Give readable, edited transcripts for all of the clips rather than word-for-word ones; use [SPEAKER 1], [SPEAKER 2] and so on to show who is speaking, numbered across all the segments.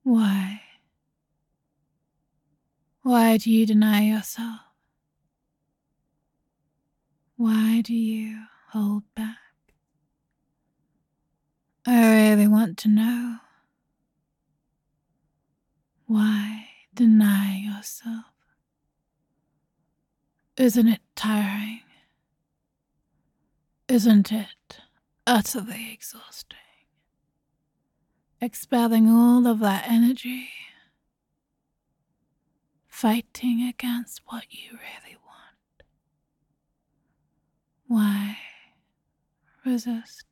[SPEAKER 1] Why? Why do you deny yourself? Why do you hold back? I really want to know. Why deny yourself? Isn't it tiring? Isn't it utterly exhausting? Expelling all of that energy, fighting against what you really want. Why resist?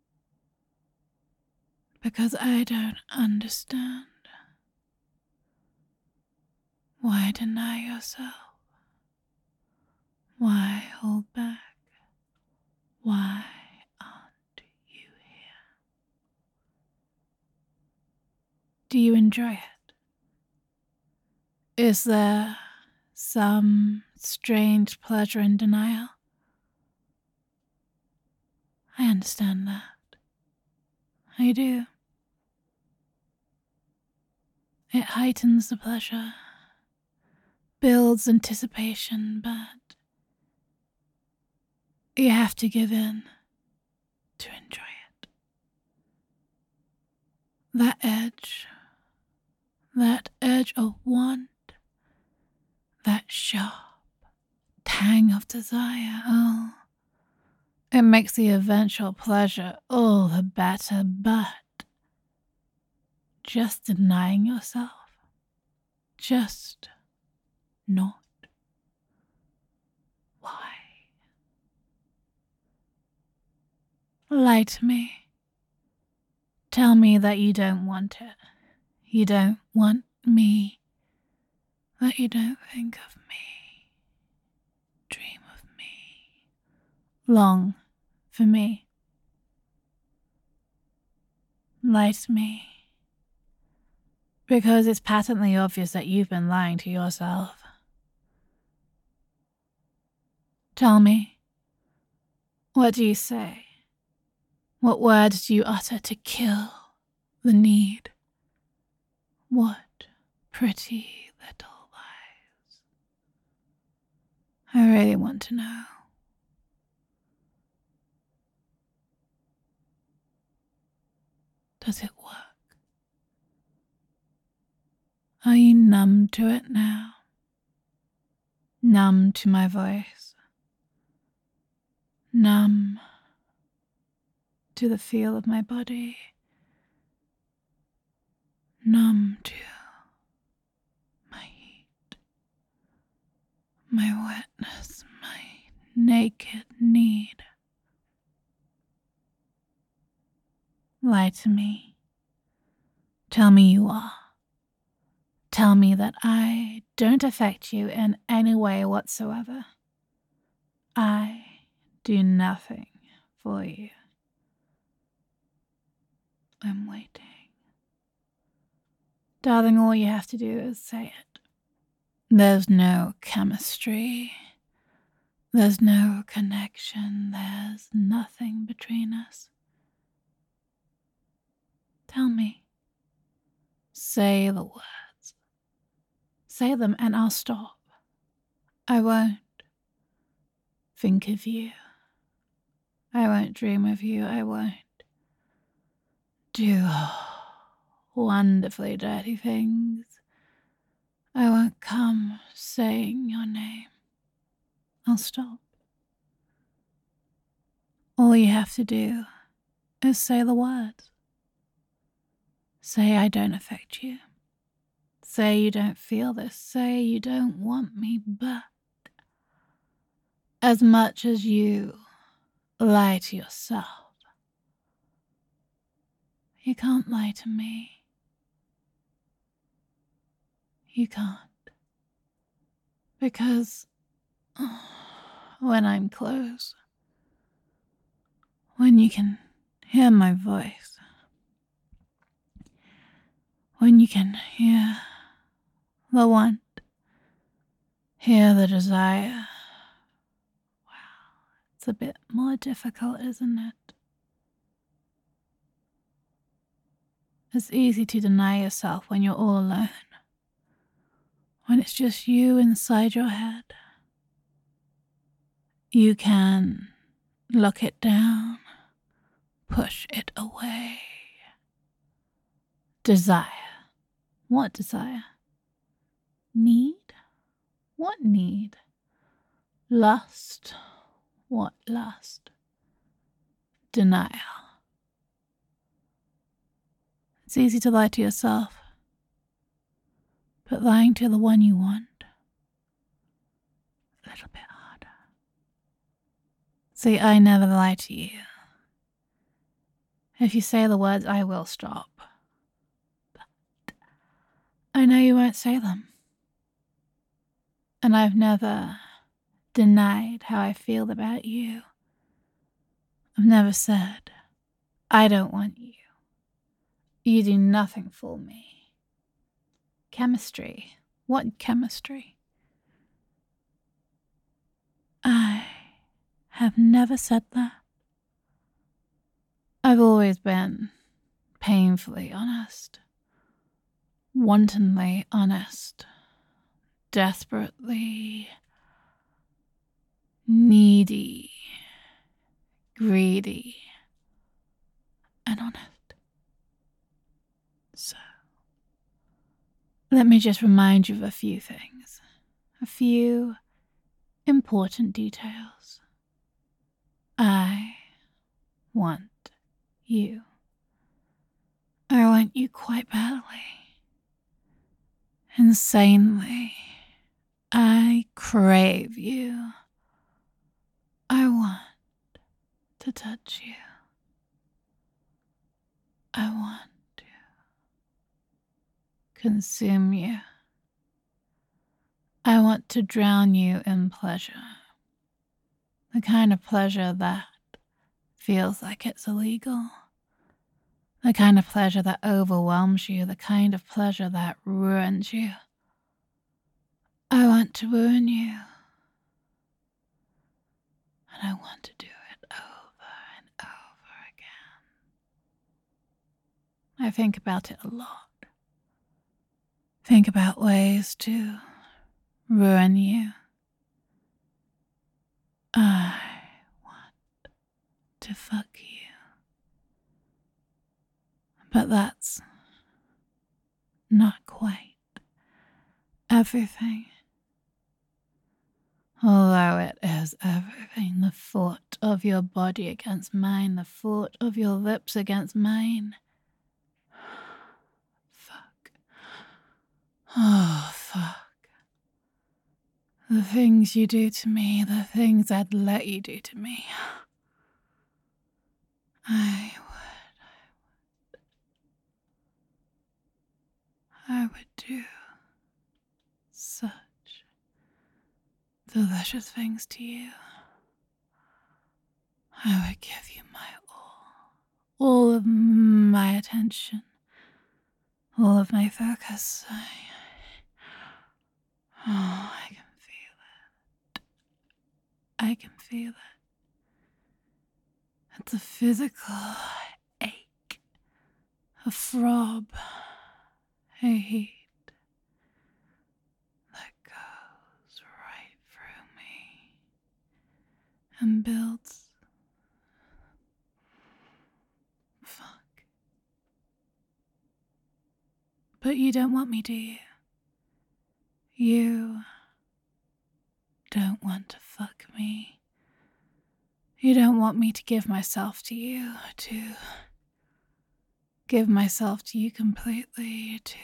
[SPEAKER 1] Because I don't understand. Why deny yourself? Why hold back? Why aren't you here? Do you enjoy it? Is there some strange pleasure in denial? I understand that. I do. It heightens the pleasure, builds anticipation, but you have to give in to enjoy it. That edge of want, that sharp tang of desire, oh, it makes the eventual pleasure all the better, but just denying yourself, just not. Why? Lie to me. Tell me that you don't want it. You don't want me. That you don't think of me. Dream of me. Long for me. Lie to me. Because it's patently obvious that you've been lying to yourself. Tell me, what do you say? What words do you utter to kill the need? What pretty little lies. I really want to know. Does it work? Are you numb to it now? Numb to my voice? Numb to the feel of my body? Numb to my heat, my wetness, my naked need? Lie to me. Tell me you are. Tell me that I don't affect you in any way whatsoever. I do nothing for you. I'm waiting. Darling, all you have to do is say it. There's no chemistry. There's no connection. There's nothing between us. Tell me. Say the words. Say them and I'll stop. I won't think of you. I won't dream of you. I won't do wonderfully dirty things. I won't come saying your name. I'll stop. All you have to do is say the words. Say I don't affect you. Say you don't feel this. Say you don't want me, but as much as you lie to yourself, you can't lie to me. You can't. Because when I'm close, when you can hear my voice, when you can hear the want, hear the desire, wow, it's a bit more difficult, isn't it? It's easy to deny yourself when you're all alone, when it's just you inside your head. You can lock it down, push it away. Desire. What desire? Need? What need? Lust. What lust? Denial. It's easy to lie to yourself, but lying to the one you want, a little bit harder. See, I never lie to you. If you say the words, I will stop. But I know you won't say them. And I've never denied how I feel about you. I've never said, I don't want you. You do nothing for me. Chemistry. What chemistry? I have never said that. I've always been painfully honest, wantonly honest, desperately needy, greedy, and honest. So, let me just remind you of a few things, a few important details. I want you. I want you quite badly. Insanely. I crave you. I want to touch you. I want to consume you. I want to drown you in pleasure. The kind of pleasure that feels like it's illegal. The kind of pleasure that overwhelms you. The kind of pleasure that ruins you. I want to ruin you. And I want to do it over and over again. I think about it a lot. Think about ways to ruin you. I want to fuck you. But that's not quite everything. Although it is everything, the thought of your body against mine, the thought of your lips against mine. Fuck. Oh, fuck. The things you do to me, the things I'd let you do to me. I would do such delicious things to you. I would give you my all of my attention, all of my focus. I can feel it. I can feel it. It's a physical ache, a throb, a heat that goes right through me and builds. Fuck. But you don't want me, do you? You don't want to fuck me. You don't want me to give myself to you, to give myself to you completely, to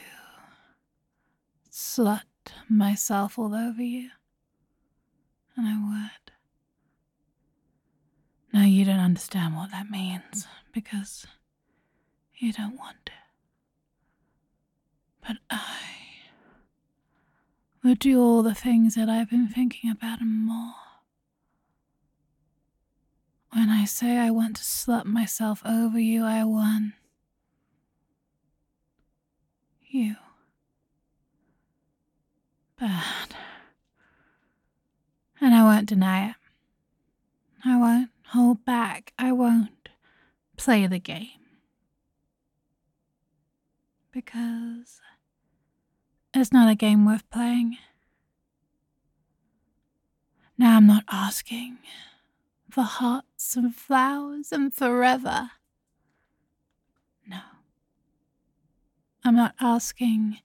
[SPEAKER 1] slut myself all over you. And I would. Now you don't understand what that means, because you don't want it. But I would do all the things that I've been thinking about and more. When I say I want to slut myself over you, I want you. Bad. And I won't deny it. I won't hold back. I won't play the game. because it's not a game worth playing. Now I'm not asking for hearts and flowers and forever. No. I'm not asking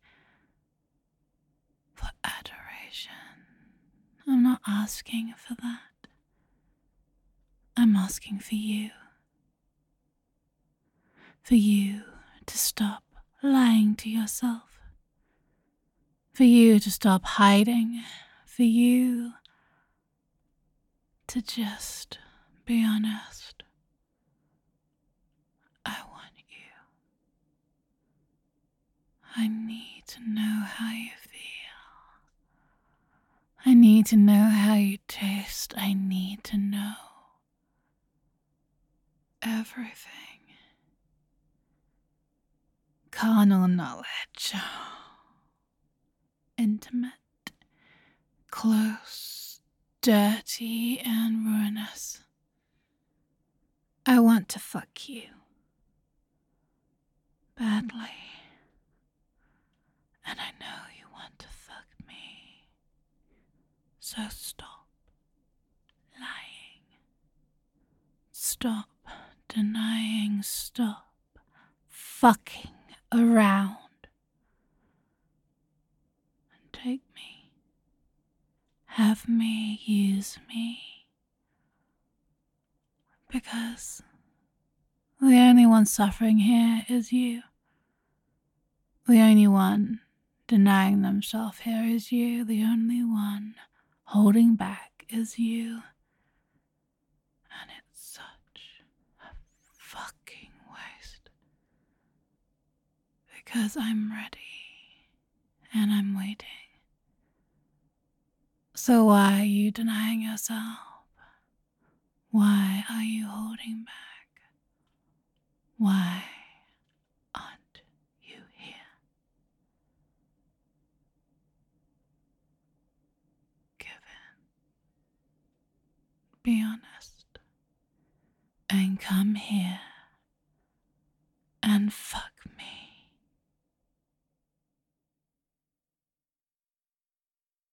[SPEAKER 1] for adoration. I'm not asking for that. I'm asking for you. For you to stop lying to yourself. For you to stop hiding. For you to just be honest. I want you. I need to know how you feel. I need to know how you taste. I need to know everything. Carnal knowledge. Intimate, close, dirty, and ruinous. I want to fuck you. Badly. And I know you want to fuck me. So stop lying. Stop denying. Stop fucking around. And take me. Have me, use me. Because the only one suffering here is you. The only one denying themselves here is you. The only one holding back is you. And it's such a fucking waste. Because I'm ready. And I'm waiting. So why are you denying yourself? Why are you holding back? Why aren't you here? Give in. Be honest. And come here and fuck me.